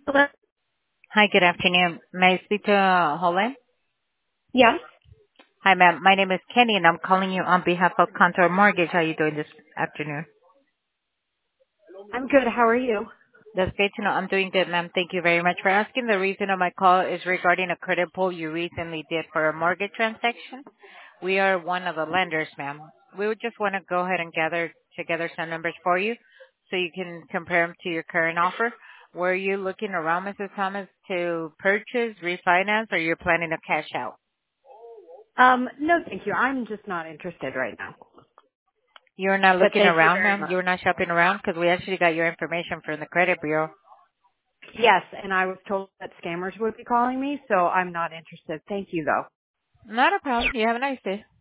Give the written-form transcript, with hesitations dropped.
Hello? Hi, good afternoon. May I speak to Holland? Yes. Hi, ma'am. My name is Kenny, and I'm calling you on behalf of Contour Mortgage. How are you doing this afternoon? I'm good. How are you? That's great to know. I'm doing good, ma'am. Thank you very much for asking. The reason of my call is regarding a credit pull you recently did for a mortgage transaction. We are one of the lenders, ma'am. We would just want to go ahead and gather together some numbers for you so you can compare them to your current offer. Were you looking around, Mrs. Thomas, to purchase, refinance, or you're planning to cash out? No, thank you. I'm just not interested right now. You're not But looking thank you around, very ma'am? much. You're not shopping around? Because we actually got your information from the credit bureau. Yes, and I was told that scammers would be calling me, so I'm not interested. Thank you, though. Not a problem. You have a nice day.